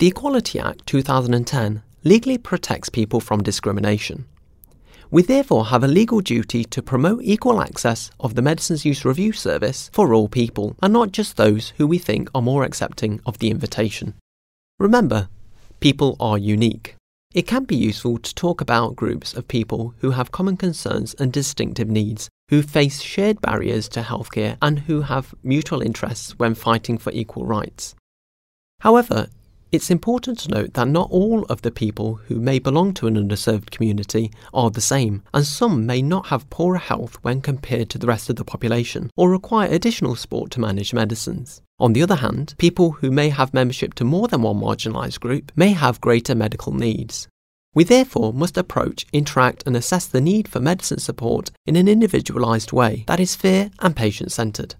The Equality Act 2010 legally protects people from discrimination. We therefore have a legal duty to promote equal access of the Medicines Use Review service for all people, and not just those who we think are more accepting of the invitation. Remember, people are unique. It can be useful to talk about groups of people who have common concerns and distinctive needs, who face shared barriers to healthcare and who have mutual interests when fighting for equal rights. However, it's important to note that not all of the people who may belong to an underserved community are the same, and some may not have poorer health when compared to the rest of the population, or require additional support to manage medicines. On the other hand, people who may have membership to more than one marginalised group may have greater medical needs. We therefore must approach, interact and assess the need for medicine support in an individualised way that is fair and patient-centred.